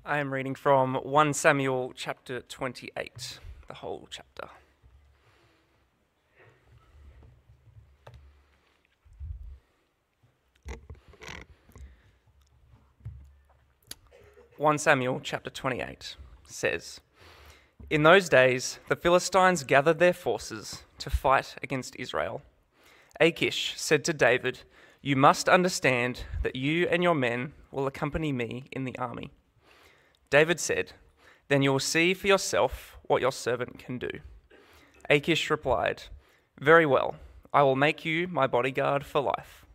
I am reading from 1 Samuel chapter 28, the whole chapter. "1 Samuel chapter 28 says, In those days the Philistines gathered their forces to fight against Israel. Achish said to David, You must understand that you and your men will accompany me in the army. David said, Then you will see for yourself what your servant can do. Achish replied, Very well, I will make you my bodyguard for life.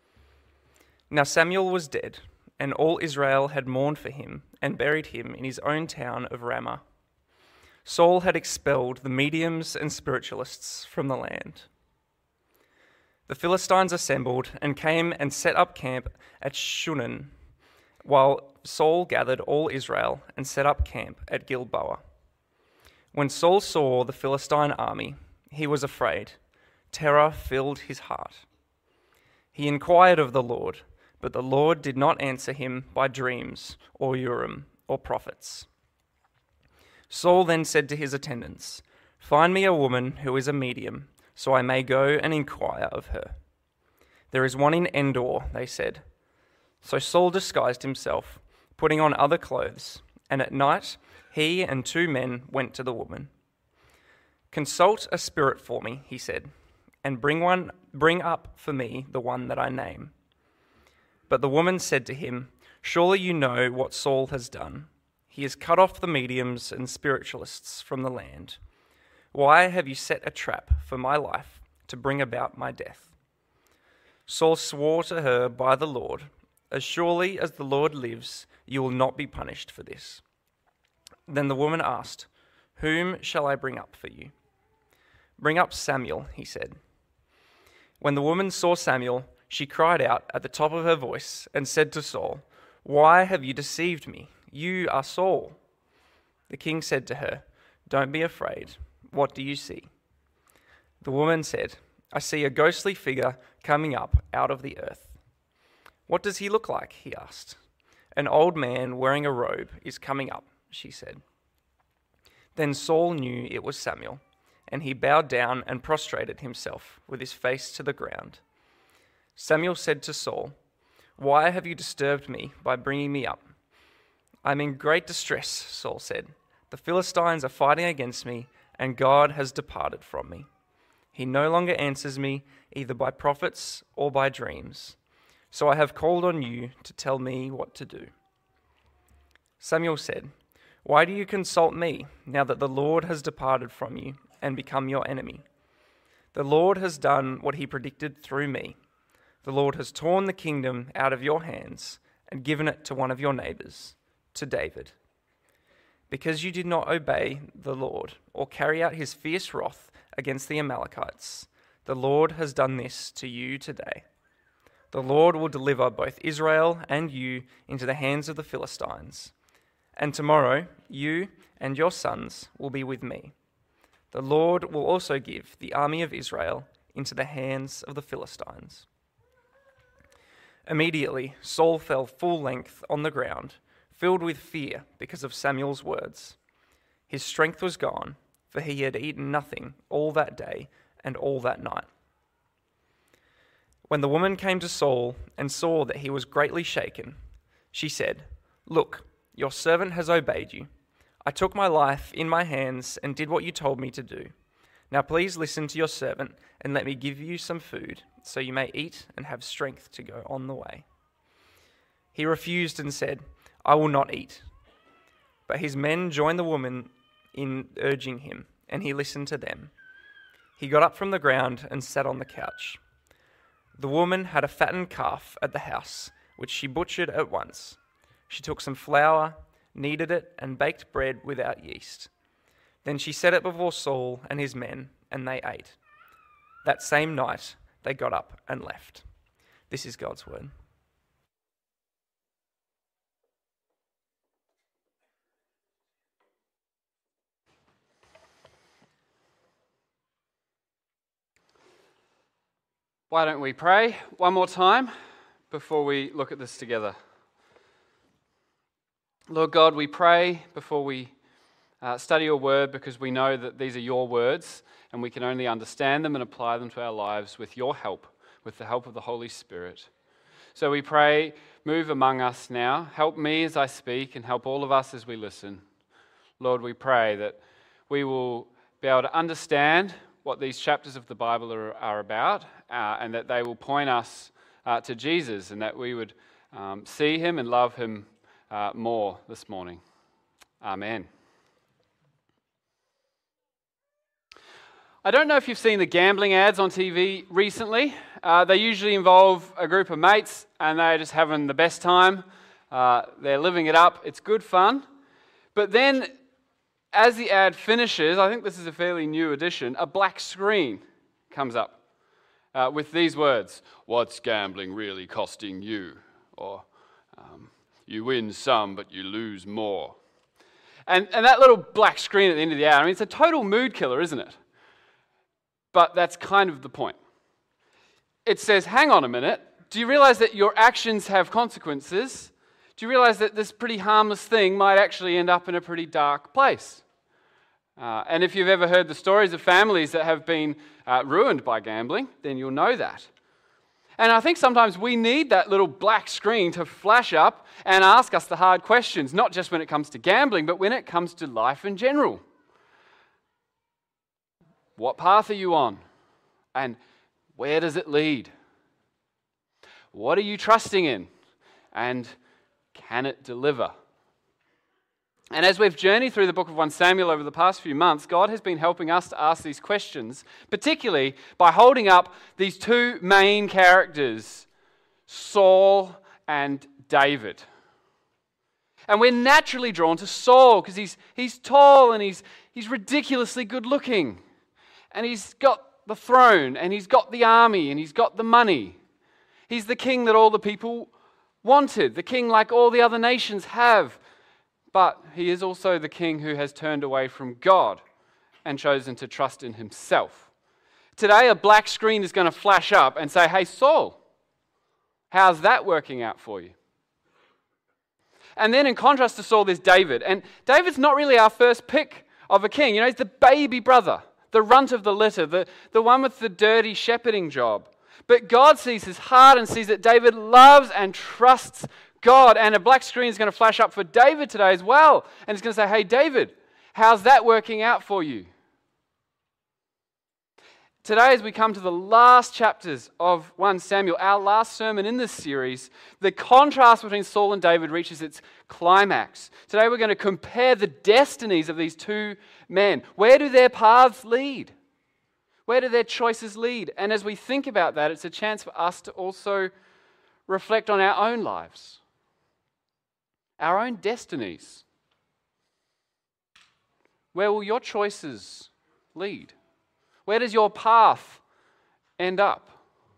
Now Samuel was dead, and all Israel had mourned for him and buried him in his own town of Ramah. Saul had expelled the mediums and spiritualists from the land. The Philistines assembled and came and set up camp at Shunem, while Saul gathered all Israel and set up camp at Gilboa. When Saul saw the Philistine army, he was afraid. Terror filled his heart. He inquired of the Lord, but the Lord did not answer him by dreams or Urim or prophets. Saul then said to his attendants, Find me a woman who is a medium, so I may go and inquire of her. There is one in Endor, they said. So Saul disguised himself, putting on other clothes, and at night he and 2 men went to the woman. Consult a spirit for me, he said, and bring up for me the one that I name. But the woman said to him, Surely you know what Saul has done. He has cut off the mediums and spiritualists from the land. Why have you set a trap for my life to bring about my death? Saul swore to her by the Lord, As surely as the Lord lives, you will not be punished for this. Then the woman asked, Whom shall I bring up for you? Bring up Samuel, he said. When the woman saw Samuel, she cried out at the top of her voice and said to Saul, Why have you deceived me? You are Saul. The king said to her, Don't be afraid. What do you see? The woman said, I see a ghostly figure coming up out of the earth. What does he look like? He asked. An old man wearing a robe is coming up, she said. Then Saul knew it was Samuel, and he bowed down and prostrated himself with his face to the ground. Samuel said to Saul, Why have you disturbed me by bringing me up? I'm in great distress, Saul said. The Philistines are fighting against me, and God has departed from me. He no longer answers me either by prophets or by dreams. So I have called on you to tell me what to do. Samuel said, Why do you consult me now that the Lord has departed from you and become your enemy? The Lord has done what he predicted through me. The Lord has torn the kingdom out of your hands and given it to one of your neighbors, to David. Because you did not obey the Lord or carry out his fierce wrath against the Amalekites, the Lord has done this to you today. The Lord will deliver both Israel and you into the hands of the Philistines. And tomorrow you and your sons will be with me. The Lord will also give the army of Israel into the hands of the Philistines. Immediately Saul fell full length on the ground, filled with fear because of Samuel's words. His strength was gone, for he had eaten nothing all that day and all that night. When the woman came to Saul and saw that he was greatly shaken, she said, Look, your servant has obeyed you. I took my life in my hands and did what you told me to do. Now please listen to your servant and let me give you some food, so you may eat and have strength to go on the way. He refused and said, I will not eat. But his men joined the woman in urging him, and he listened to them. He got up from the ground and sat on the couch. The woman had a fattened calf at the house, which she butchered at once. She took some flour, kneaded it, and baked bread without yeast. Then she set it before Saul and his men, and they ate. That same night they got up and left. This is God's word. Why don't we pray one more time before we look at this together? Lord God, we pray before we study your word, because we know that these are your words and we can only understand them and apply them to our lives with your help, with the help of the Holy Spirit. So we pray, move among us now. Help me as I speak and help all of us as we listen. Lord, we pray that we will be able to understand what these chapters of the Bible are about, and that they will point us to Jesus, and that we would see him and love him more this morning. Amen. I don't know if you've seen the gambling ads on TV recently. They usually involve a group of mates and they're just having the best time. They're living it up. It's good fun. But then as the ad finishes, I think this is a fairly new addition, a black screen comes up with these words: "What's gambling really costing you?" Or "You win some, but you lose more." And that little black screen at the end of the ad, I mean, it's a total mood killer, isn't it? But that's kind of the point. It says, hang on a minute, do you realize that your actions have consequences? Do you realize that this pretty harmless thing might actually end up in a pretty dark place? And if you've ever heard the stories of families that have been ruined by gambling, then you'll know that. And I think sometimes we need that little black screen to flash up and ask us the hard questions, not just when it comes to gambling, but when it comes to life in general. What path are you on? And where does it lead? What are you trusting in? And can it deliver? And as we've journeyed through the book of 1 Samuel over the past few months, God has been helping us to ask these questions, particularly by holding up these two main characters, Saul and David. And we're naturally drawn to Saul because he's tall and he's ridiculously good looking. And he's got the throne, and he's got the army, and he's got the money. He's the king that all the people wanted, the king like all the other nations have. But he is also the king who has turned away from God and chosen to trust in himself. Today, a black screen is going to flash up and say, hey, Saul, how's that working out for you? And then in contrast to Saul, there's David. And David's not really our first pick of a king. You know, he's the baby brother, the runt of the litter, the one with the dirty shepherding job. But God sees his heart and sees that David loves and trusts God. And a black screen is going to flash up for David today as well. And it's going to say, hey, David, how's that working out for you? Today, as we come to the last chapters of 1 Samuel, our last sermon in this series, the contrast between Saul and David reaches its climax. Today, we're going to compare the destinies of these two men. Where do their paths lead? Where do their choices lead? And as we think about that, it's a chance for us to also reflect on our own lives, our own destinies. Where will your choices lead? Where does your path end up?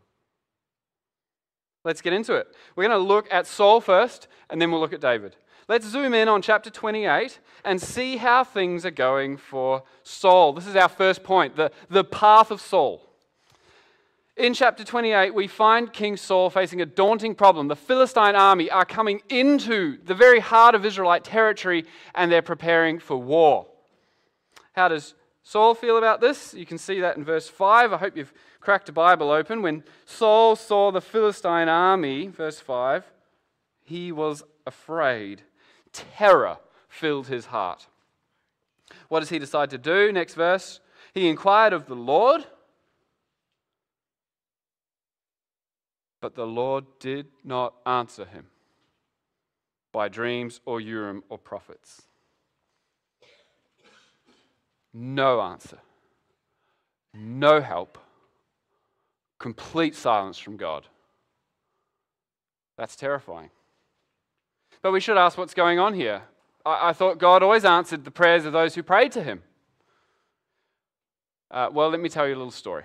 Let's get into it. We're going to look at Saul first, and then we'll look at David. Let's zoom in on chapter 28 and see how things are going for Saul. This is our first point, the path of Saul. In chapter 28, we find King Saul facing a daunting problem. The Philistine army are coming into the very heart of Israelite territory, and they're preparing for war. How does Saul feel about this? You can see that in verse 5. I hope you've cracked a Bible open. When Saul saw the Philistine army, verse 5, he was afraid. Terror filled his heart. What does he decide to do? Next verse. He inquired of the Lord, but the Lord did not answer him by dreams or Urim or prophets. No answer. No help. Complete silence from God. That's terrifying. But we should ask what's going on here. I thought God always answered the prayers of those who prayed to him. Well, let me tell you a little story.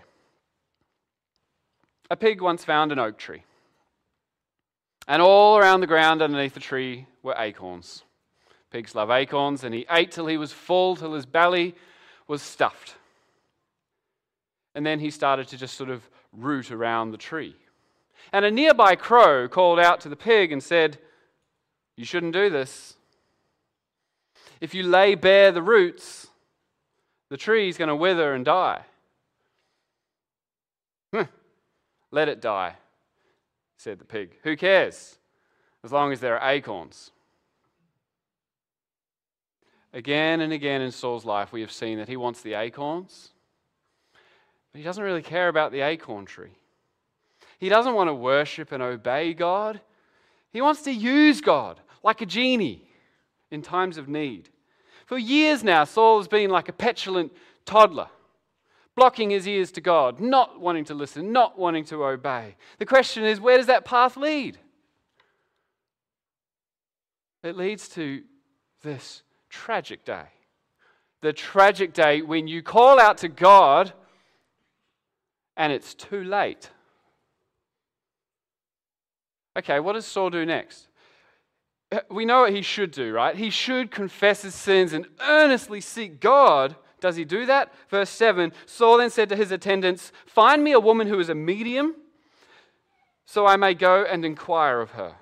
A pig once found an oak tree. And all around the ground underneath the tree were acorns. Pigs love acorns, and he ate till he was full, till his belly was stuffed. And then he started to just sort of root around the tree. And a nearby crow called out to the pig and said, "You shouldn't do this. If you lay bare the roots, the tree's going to wither and die. Let it die, said the pig. Who cares? As long as there are acorns. Again and again in Saul's life, we have seen that he wants the acorns, but he doesn't really care about the acorn tree. He doesn't want to worship and obey God. He wants to use God like a genie in times of need. For years now, Saul has been like a petulant toddler, blocking his ears to God, not wanting to listen, not wanting to obey. The question is, where does that path lead? It leads to this tragic day. The tragic day when you call out to God and it's too late. Okay, what does Saul do next? We know what he should do, right? He should confess his sins and earnestly seek God. Does he do that? Verse 7, Saul then said to his attendants, "Find me a woman who is a medium, so I may go and inquire of her."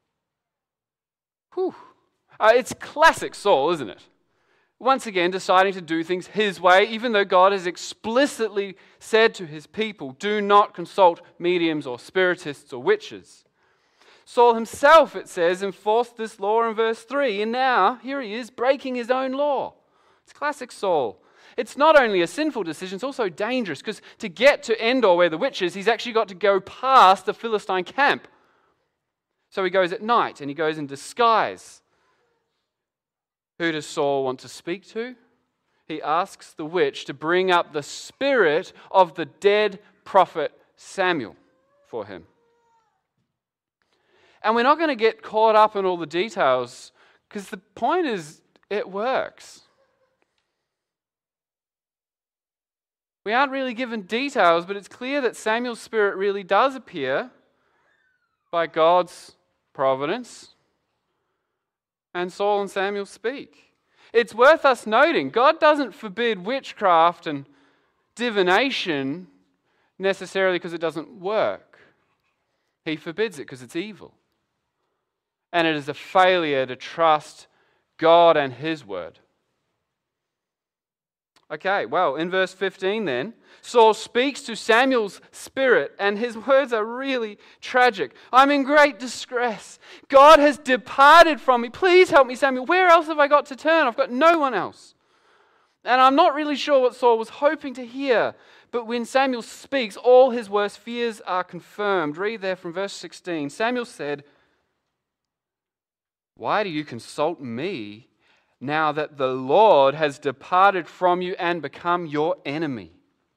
Whew. It's classic Saul, isn't it? Once again, deciding to do things his way, even though God has explicitly said to his people, do not consult mediums or spiritists or witches. Saul himself, it says, enforced this law in verse 3, and now, here he is, breaking his own law. It's classic Saul. It's not only a sinful decision, it's also dangerous, because to get to Endor, where the witch is, he's actually got to go past the Philistine camp. So he goes at night, and he goes in disguise. Who does Saul want to speak to? He asks the witch to bring up the spirit of the dead prophet Samuel for him. And we're not going to get caught up in all the details, because the point is, it works. We aren't really given details, but it's clear that Samuel's spirit really does appear by God's providence, and Saul and Samuel speak. It's worth us noting, God doesn't forbid witchcraft and divination necessarily because it doesn't work. He forbids it because it's evil. And it is a failure to trust God and His word. Okay, well, in verse 15 then, Saul speaks to Samuel's spirit, and his words are really tragic. "I'm in great distress. God has departed from me. Please help me, Samuel. Where else have I got to turn? I've got no one else." And I'm not really sure what Saul was hoping to hear, but when Samuel speaks, all his worst fears are confirmed. Read there from verse 16. Samuel said, "Why do you consult me now that the Lord has departed from you and become your enemy?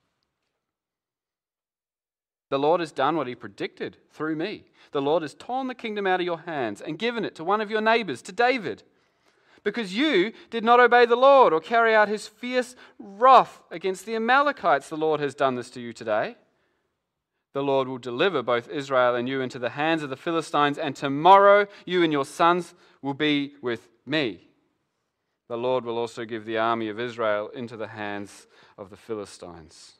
The Lord has done what He predicted through me. The Lord has torn the kingdom out of your hands and given it to one of your neighbors, to David. Because you did not obey the Lord or carry out His fierce wrath against the Amalekites, the Lord has done this to you today. The Lord will deliver both Israel and you into the hands of the Philistines, and tomorrow you and your sons will be with me. The Lord will also give the army of Israel into the hands of the Philistines."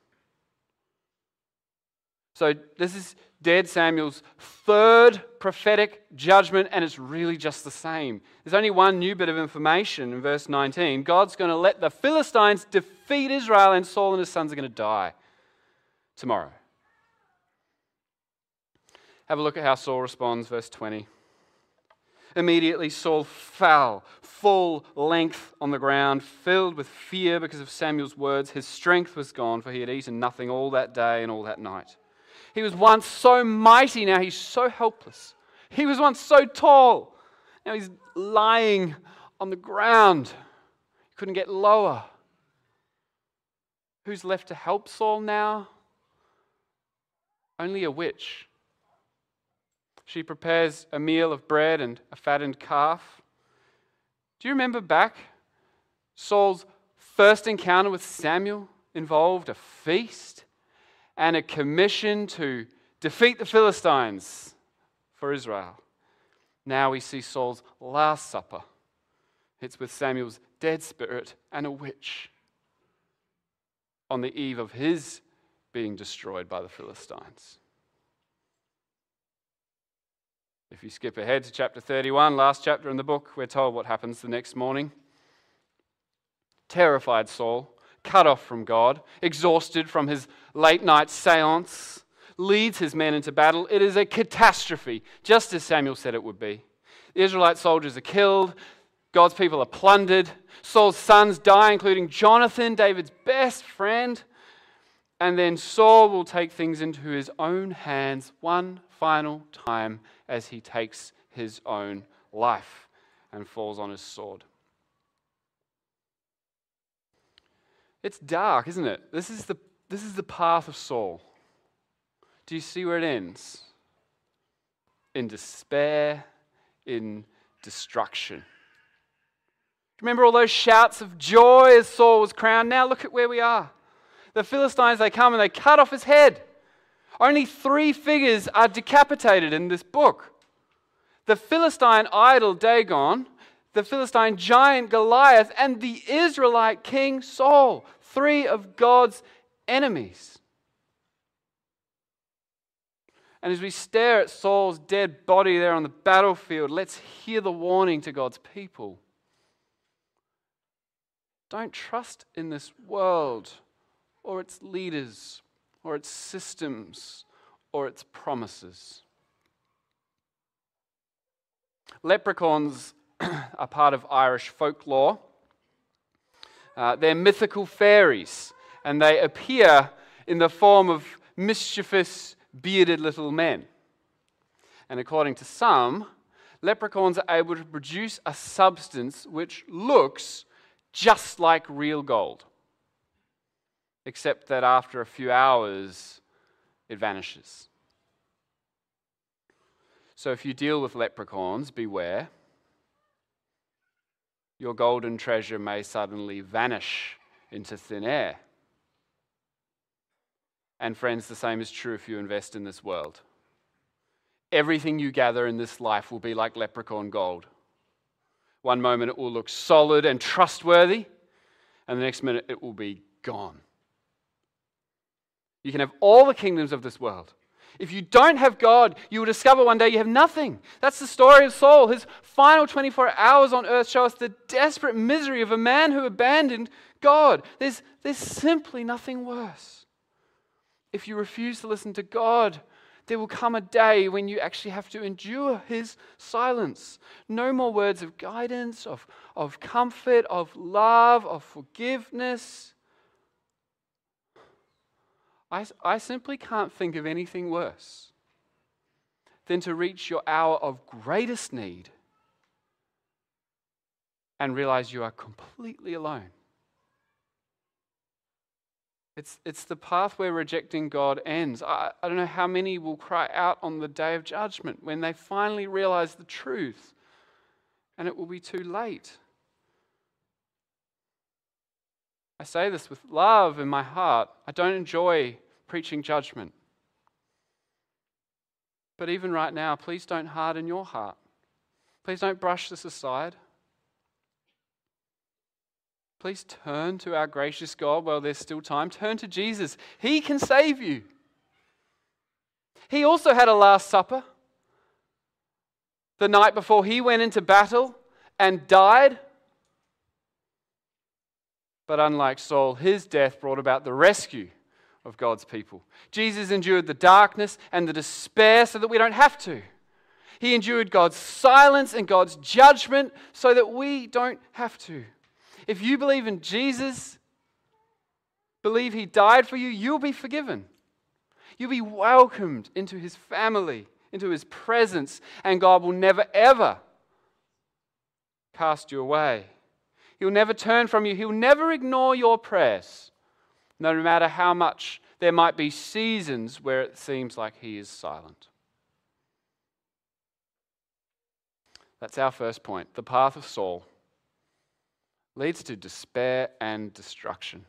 So this is dead Samuel's third prophetic judgment, and it's really just the same. There's only one new bit of information in verse 19. God's going to let the Philistines defeat Israel, and Saul and his sons are going to die tomorrow. Have a look at how Saul responds, verse 20. Immediately Saul fell, full length on the ground, filled with fear because of Samuel's words. His strength was gone, for he had eaten nothing all that day and all that night. He was once so mighty, now he's so helpless. He was once so tall, now he's lying on the ground. He couldn't get lower. Who's left to help Saul now? Only a witch. She prepares a meal of bread and a fattened calf. Do you remember back? Saul's first encounter with Samuel involved a feast and a commission to defeat the Philistines for Israel. Now we see Saul's last supper. It's with Samuel's dead spirit and a witch on the eve of his being destroyed by the Philistines. If you skip ahead to chapter 31, last chapter in the book, we're told what happens the next morning. Terrified Saul, cut off from God, exhausted from his late night seance, leads his men into battle. It is a catastrophe, just as Samuel said it would be. The Israelite soldiers are killed. God's people are plundered. Saul's sons die, including Jonathan, David's best friend. And then Saul will take things into his own hands one final time as he takes his own life and falls on his sword. It's dark, isn't it? This is the path of Saul. Do you see where it ends? In despair, in destruction. Remember all those shouts of joy as Saul was crowned? Now look at where we are. The Philistines, they come and they cut off his head. Only 3 figures are decapitated in this book. The Philistine idol Dagon, the Philistine giant Goliath, and the Israelite king Saul. 3 of God's enemies. And as we stare at Saul's dead body there on the battlefield, let's hear the warning to God's people. Don't trust in this world or its leaders or its systems or its promises. Leprechauns are part of Irish folklore. They're mythical fairies, and they appear in the form of mischievous, bearded little men. And according to some, leprechauns are able to produce a substance which looks just like real gold, except that after a few hours, it vanishes. So if you deal with leprechauns, beware. Your golden treasure may suddenly vanish into thin air. And friends, the same is true if you invest in this world. Everything you gather in this life will be like leprechaun gold. One moment it will look solid and trustworthy, and the next minute it will be gone. You can have all the kingdoms of this world. If you don't have God, you will discover one day you have nothing. That's the story of Saul. His final 24 hours on earth show us the desperate misery of a man who abandoned God. There's simply nothing worse. If you refuse to listen to God, there will come a day when you actually have to endure his silence. No more words of guidance, of comfort, of love, of forgiveness. I simply can't think of anything worse than to reach your hour of greatest need and realize you are completely alone. It's the path where rejecting God ends. I don't know how many will cry out on the day of judgment when they finally realize the truth, and it will be too late. I say this with love in my heart. I don't enjoy preaching judgment. But even right now, please don't harden your heart. Please don't brush this aside. Please turn to our gracious God while there's still time. Turn to Jesus. He can save you. He also had a Last Supper the night before he went into battle and died. But unlike Saul, his death brought about the rescue of God's people. Jesus endured the darkness and the despair so that we don't have to. He endured God's silence and God's judgment so that we don't have to. If you believe in Jesus, believe he died for you, you'll be forgiven. You'll be welcomed into his family, into his presence, and God will never, ever cast you away. He'll never turn from you. He'll never ignore your prayers, no matter how much there might be seasons where it seems like he is silent. That's our first point. The path of Saul leads to despair and destruction.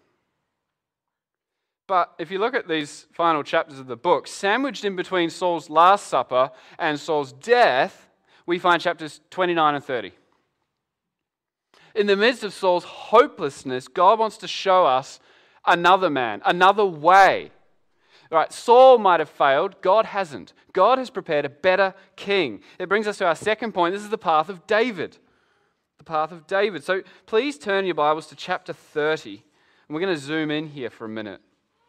But if you look at these final chapters of the book, sandwiched in between Saul's Last Supper and Saul's death, we find chapters 29 and 30. In the midst of Saul's hopelessness, God wants to show us another man, another way. All right, Saul might have failed. God hasn't. God has prepared a better king. It brings us to our second point. This is the path of David. the path of David. So please turn your Bibles to chapter 30, and we're going to zoom in here for a minute.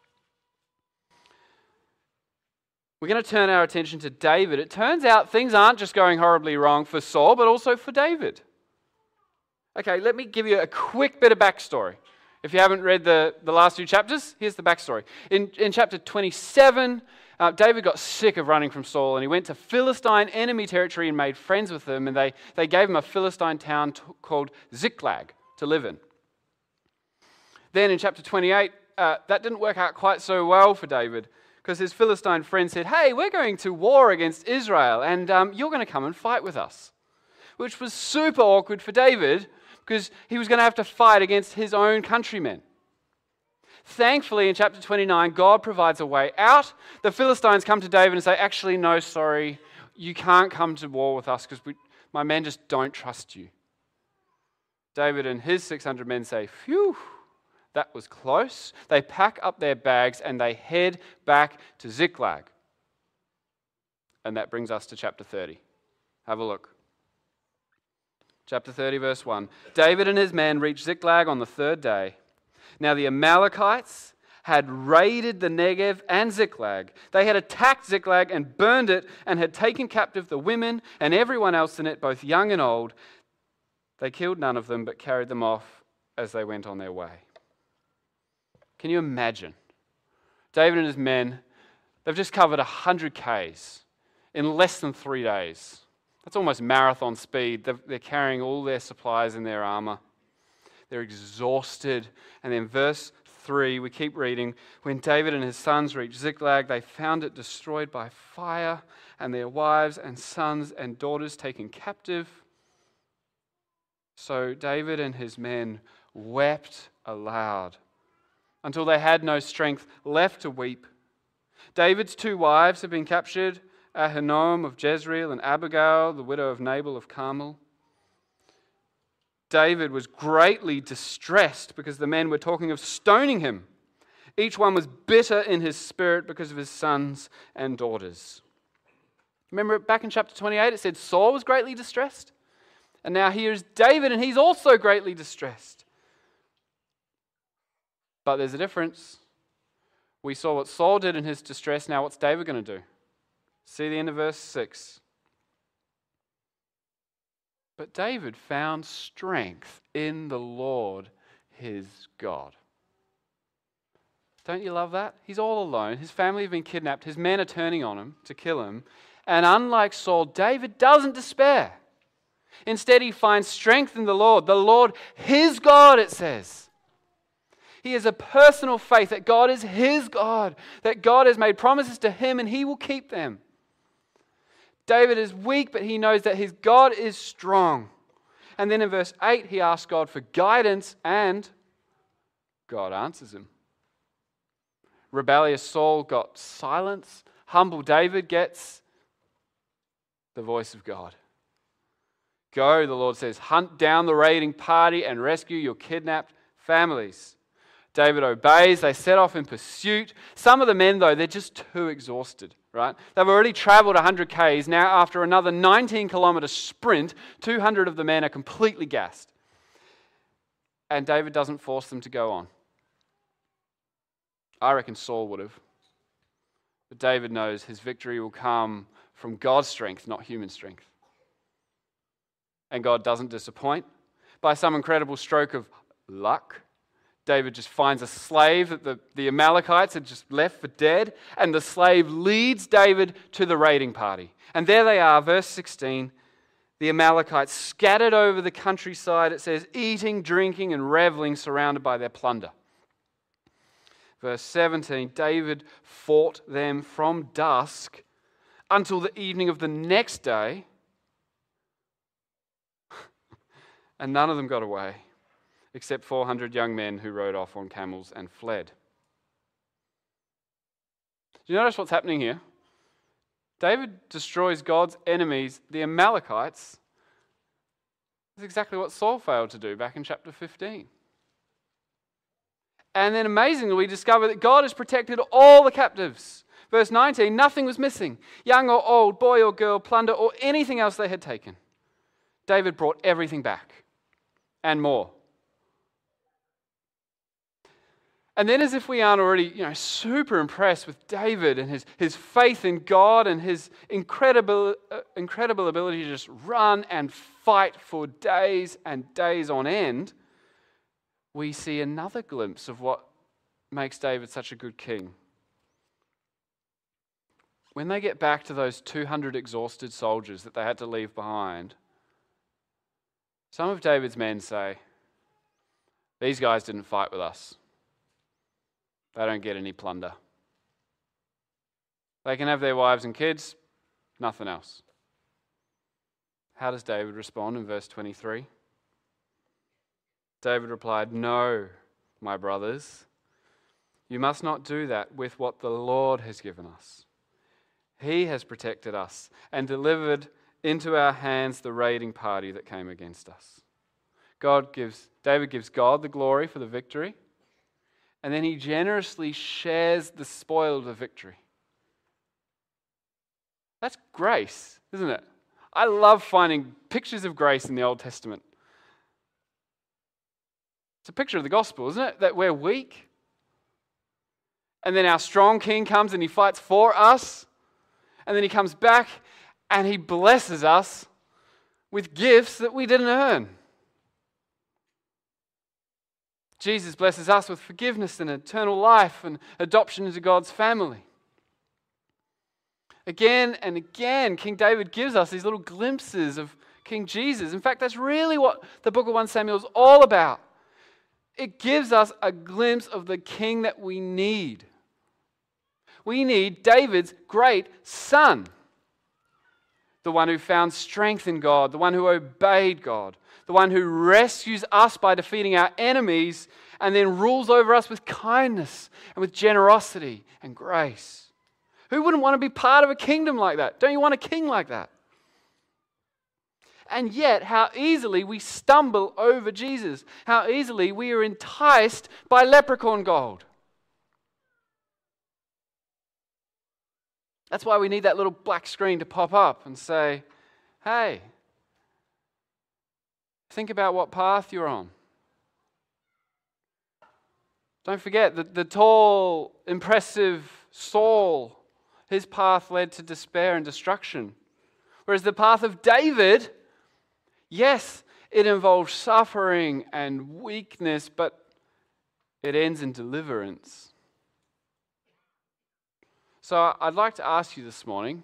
We're going to turn our attention to David. It turns out things aren't just going horribly wrong for Saul, but also for David. Okay, let me give you a quick bit of backstory. If you haven't read the last two chapters, here's the backstory. In chapter 27, David got sick of running from Saul, and he went to Philistine enemy territory and made friends with them, and they gave him a Philistine town called Ziklag to live in. Then in chapter 28, that didn't work out quite so well for David, because his Philistine friend said, hey, we're going to war against Israel, and you're going to come and fight with us. Which was super awkward for David, because he was going to have to fight against his own countrymen. Thankfully, in chapter 29, God provides a way out. The Philistines come to David and say, actually, no, sorry, you can't come to war with us, because my men just don't trust you. David and his 600 men say, phew, that was close. They pack up their bags and they head back to Ziklag. And that brings us to chapter 30. Have a look. Chapter 30, verse 1. David and his men reached Ziklag on the third day. Now the Amalekites had raided the Negev and Ziklag. They had attacked Ziklag and burned it and had taken captive the women and everyone else in it, both young and old. They killed none of them but carried them off as they went on their way. Can you imagine? David and his men, they've just covered 100 Ks in less than 3 days. That's almost marathon speed. They're carrying all their supplies in their armor. They're exhausted. And then verse 3, we keep reading. When David and his sons reached Ziklag, they found it destroyed by fire, and their wives and sons and daughters taken captive. So David and his men wept aloud until they had no strength left to weep. David's 2 wives had been captured, Ahinoam of Jezreel and Abigail, the widow of Nabal of Carmel. David was greatly distressed because the men were talking of stoning him. Each one was bitter in his spirit because of his sons and daughters. Remember back in chapter 28 it said Saul was greatly distressed? And now here's David and he's also greatly distressed. But there's a difference. We saw what Saul did in his distress. Now what's David going to do? See the end of verse 6. But David found strength in the Lord his God. Don't you love that? He's all alone. His family have been kidnapped. His men are turning on him to kill him. And unlike Saul, David doesn't despair. Instead, he finds strength in the Lord his God, it says. He has a personal faith that God is his God, that God has made promises to him and he will keep them. David is weak, but he knows that his God is strong. And then in verse 8, he asks God for guidance and God answers him. Rebellious Saul got silence. Humble David gets the voice of God. Go, the Lord says, hunt down the raiding party and rescue your kidnapped families. David obeys. They set off in pursuit. Some of the men, though, they're just too exhausted, right? They've already traveled 100 Ks. Now, after another 19-kilometer sprint, 200 of the men are completely gassed. And David doesn't force them to go on. I reckon Saul would have. But David knows his victory will come from God's strength, not human strength. And God doesn't disappoint. By some incredible stroke of luck, David just finds a slave that the Amalekites had just left for dead, and the slave leads David to the raiding party. And there they are, verse 16, the Amalekites scattered over the countryside, it says, eating, drinking, and reveling, surrounded by their plunder. Verse 17, David fought them from dusk until the evening of the next day, and none of them got away, except 400 young men who rode off on camels and fled. Do you notice what's happening here? David destroys God's enemies, the Amalekites. That's exactly what Saul failed to do back in chapter 15. And then amazingly, we discover that God has protected all the captives. Verse 19, nothing was missing. Young or old, boy or girl, plunder or anything else they had taken. David brought everything back. and more. And then, as if we aren't already, super impressed with David and his faith in God and his incredible ability to just run and fight for days and days on end, we see another glimpse of what makes David such a good king. When they get back to those 200 exhausted soldiers that they had to leave behind, some of David's men say, "These guys didn't fight with us. They don't get any plunder. They can have their wives and kids, nothing else." How does David respond in verse 23? David replied, "No, my brothers, you must not do that with what the Lord has given us. He has protected us and delivered into our hands the raiding party that came against us." David gives God the glory for the victory, and then he generously shares the spoil of the victory. That's grace, isn't it? I love finding pictures of grace in the Old Testament. It's a picture of the gospel, isn't it? That we're weak, and then our strong king comes and he fights for us, and then he comes back and he blesses us with gifts that we didn't earn. Jesus blesses us with forgiveness and eternal life and adoption into God's family. Again and again, King David gives us these little glimpses of King Jesus. In fact, that's really what the book of 1 Samuel is all about. It gives us a glimpse of the king that we need. We need David's great son. The one who found strength in God, the one who obeyed God, the one who rescues us by defeating our enemies and then rules over us with kindness and with generosity and grace. Who wouldn't want to be part of a kingdom like that? Don't you want a king like that? And yet, how easily we stumble over Jesus. How easily we are enticed by leprechaun gold. That's why we need that little black screen to pop up and say, "Hey, think about what path you're on." Don't forget that the tall, impressive Saul, his path led to despair and destruction. Whereas the path of David, yes, it involves suffering and weakness, but it ends in deliverance. So I'd like to ask you this morning,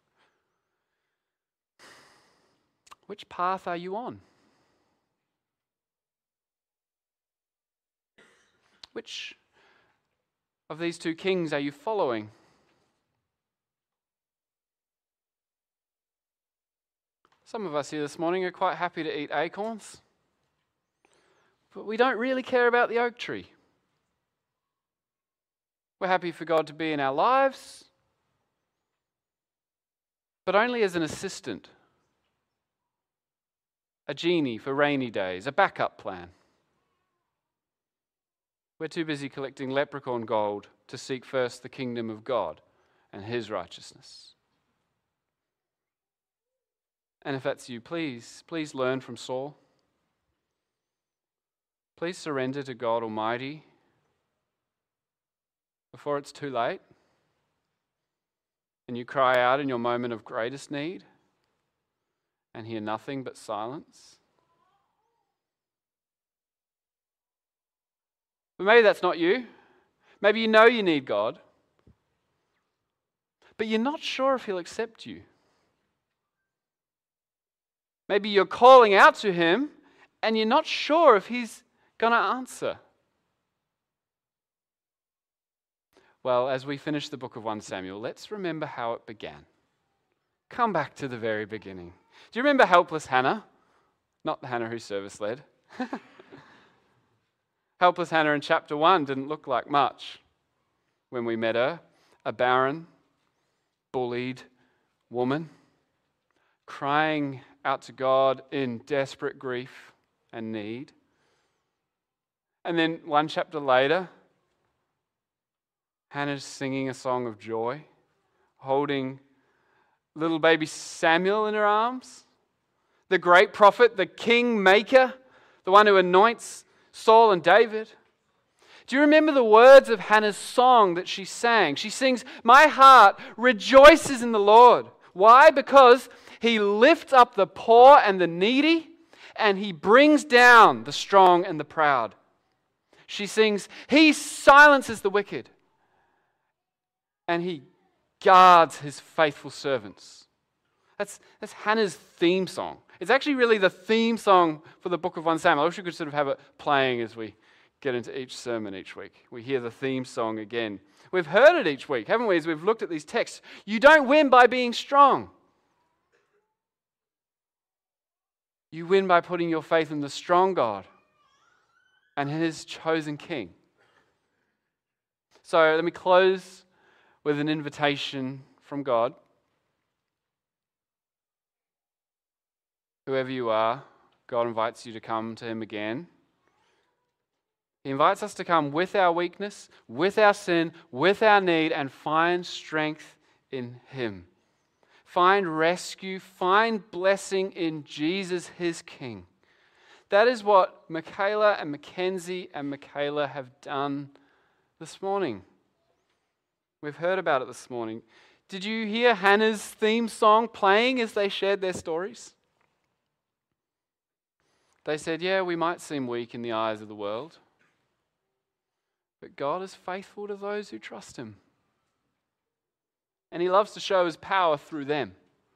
which path are you on? Which of these two kings are you following? Some of us here this morning are quite happy to eat acorns, but we don't really care about the oak tree. We're happy for God to be in our lives, but only as an assistant, a genie for rainy days, a backup plan. We're too busy collecting leprechaun gold to seek first the kingdom of God and His righteousness. And if that's you, please learn from Saul. Please surrender to God Almighty before it's too late and you cry out in your moment of greatest need and hear nothing but silence. But maybe that's not you. Maybe you know you need God, but you're not sure if He'll accept you. Maybe you're calling out to Him and you're not sure if He's going to answer. Well, as we finish the book of 1 Samuel, let's remember how it began. Come back to the very beginning. Do you remember helpless Hannah? Not the Hannah who service led. Helpless Hannah in chapter 1 didn't look like much when we met her. A barren, bullied woman, crying out to God in desperate grief and need. And then one chapter later, Hannah's singing a song of joy, holding little baby Samuel in her arms, the great prophet, the king maker, the one who anoints Saul and David. Do you remember the words of Hannah's song that she sang? She sings, "My heart rejoices in the Lord." Why? Because He lifts up the poor and the needy, and He brings down the strong and the proud. She sings, "He silences the wicked, and He guards His faithful servants." That's Hannah's theme song. It's actually really the theme song for the book of 1 Samuel. I wish we could sort of have it playing as we get into each sermon each week. We hear the theme song again. We've heard it each week, haven't we, as we've looked at these texts. You don't win by being strong. You win by putting your faith in the strong God and His chosen King. So let me close with an invitation from God. Whoever you are, God invites you to come to Him again. He invites us to come with our weakness, with our sin, with our need, and find strength in Him. Find rescue, find blessing in Jesus, His King. That is what Michaela and Mackenzie and Michaela have done this morning. We've heard about it this morning. Did you hear Hannah's theme song playing as they shared their stories? They said, yeah, we might seem weak in the eyes of the world, but God is faithful to those who trust Him. And He loves to show His power through them.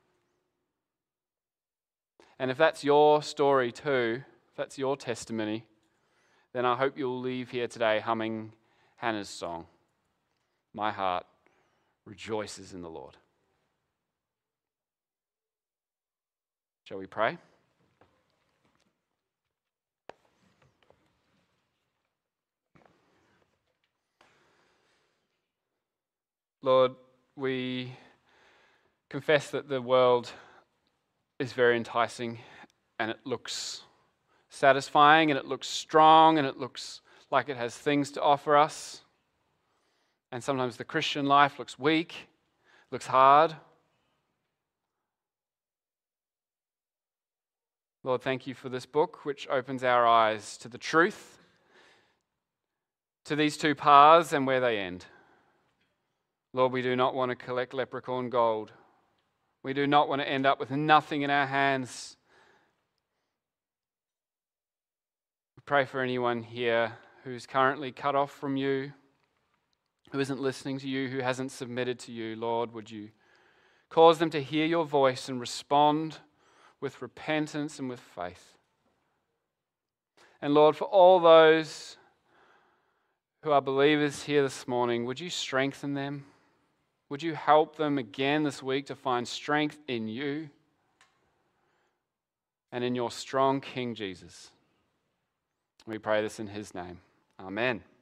And if that's your story too, if that's your testimony, then I hope you'll leave here today humming Hannah's song, "My heart rejoices in the Lord." Shall we pray? Lord, we confess that the world is very enticing, and it looks satisfying, and it looks strong, and it looks like it has things to offer us. And sometimes the Christian life looks weak, looks hard. Lord, thank You for this book, which opens our eyes to the truth, to these two paths and where they end. Lord, we do not want to collect leprechaun gold. We do not want to end up with nothing in our hands. We pray for anyone here who's currently cut off from You, who isn't listening to You, who hasn't submitted to You. Lord, would You cause them to hear Your voice and respond with repentance and with faith. And Lord, for all those who are believers here this morning, would You strengthen them? Would You help them again this week to find strength in You and in Your strong King Jesus? We pray this in His name. Amen.